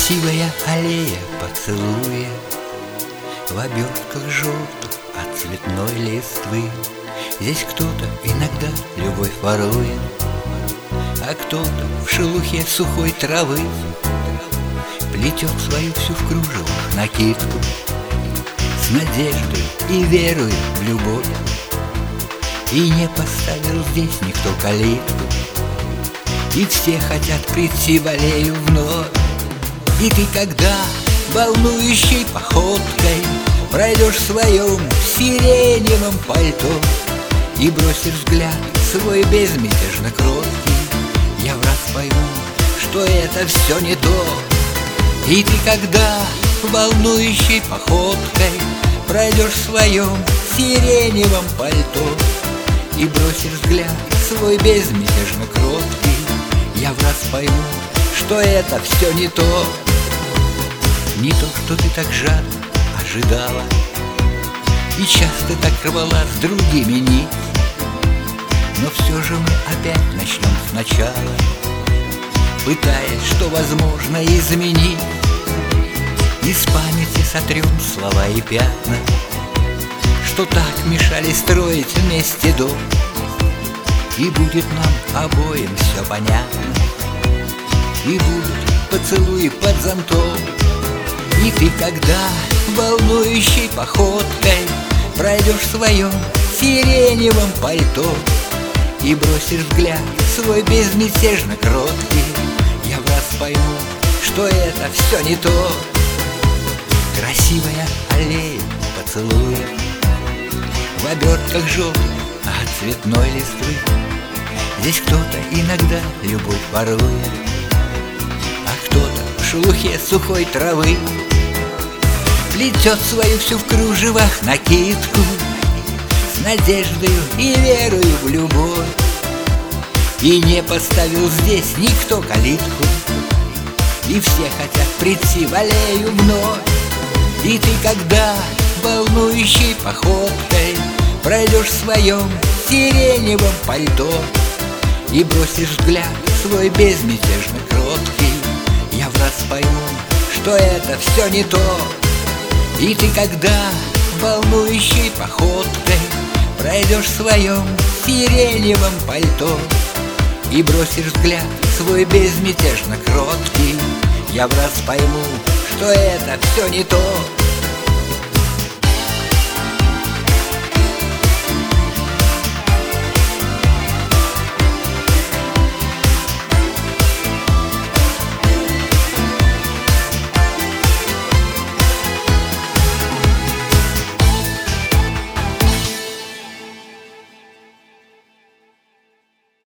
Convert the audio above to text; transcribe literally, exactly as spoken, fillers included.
Красивая аллея поцелуя в обертках желтых от цветной листвы. Здесь кто-то иногда любовь ворует, а кто-то в шелухе сухой травы плетет свою всю в кружевах накидку с надеждой и верой в любовь. И не поставил здесь никто калитку, и все хотят прийти в аллею вновь. И ты, когда волнующей походкой пройдешь в своем сиреневом пальто и бросишь взгляд свой безмятежно кроткий, я в раз пойму, что это все не то. И ты, когда волнующей походкой пройдешь в своем сиреневом пальто и бросишь взгляд свой безмятежно кроткий, я в раз пойму, что это все не то. Не то, что ты так жадно ожидала и часто так рвала с другими нить, но все же мы опять начнем сначала, пытаясь, что возможно, изменить. Из памяти сотрем слова и пятна, что так мешали строить вместе дом, и будет нам обоим все понятно, и будут поцелуи под зонтом. И ты, когда волнующей походкой пройдешь в своем сиреневом пальто и бросишь взгляд свой безмятежно кроткий, я в раз пойму, что это все не то. Красивая аллея поцелуя в обертках желтых от цветной листвы. Здесь кто-то иногда любовь ворует, а кто-то в шелухе сухой травы плетет свою всю в кружевах накидку с надеждою и верою в любовь. И не поставил здесь никто калитку, и все хотят прийти в аллею вновь. И ты, когда волнующей походкой пройдешь в своем сиреневом пальто и бросишь взгляд свой безмятежно кроткий, я в раз пойму, что это все не то. И ты, когда волнующей походкой пройдешь в своем сиреневом пальто и бросишь взгляд свой безмятежно кроткий, я в раз пойму, что это все не то.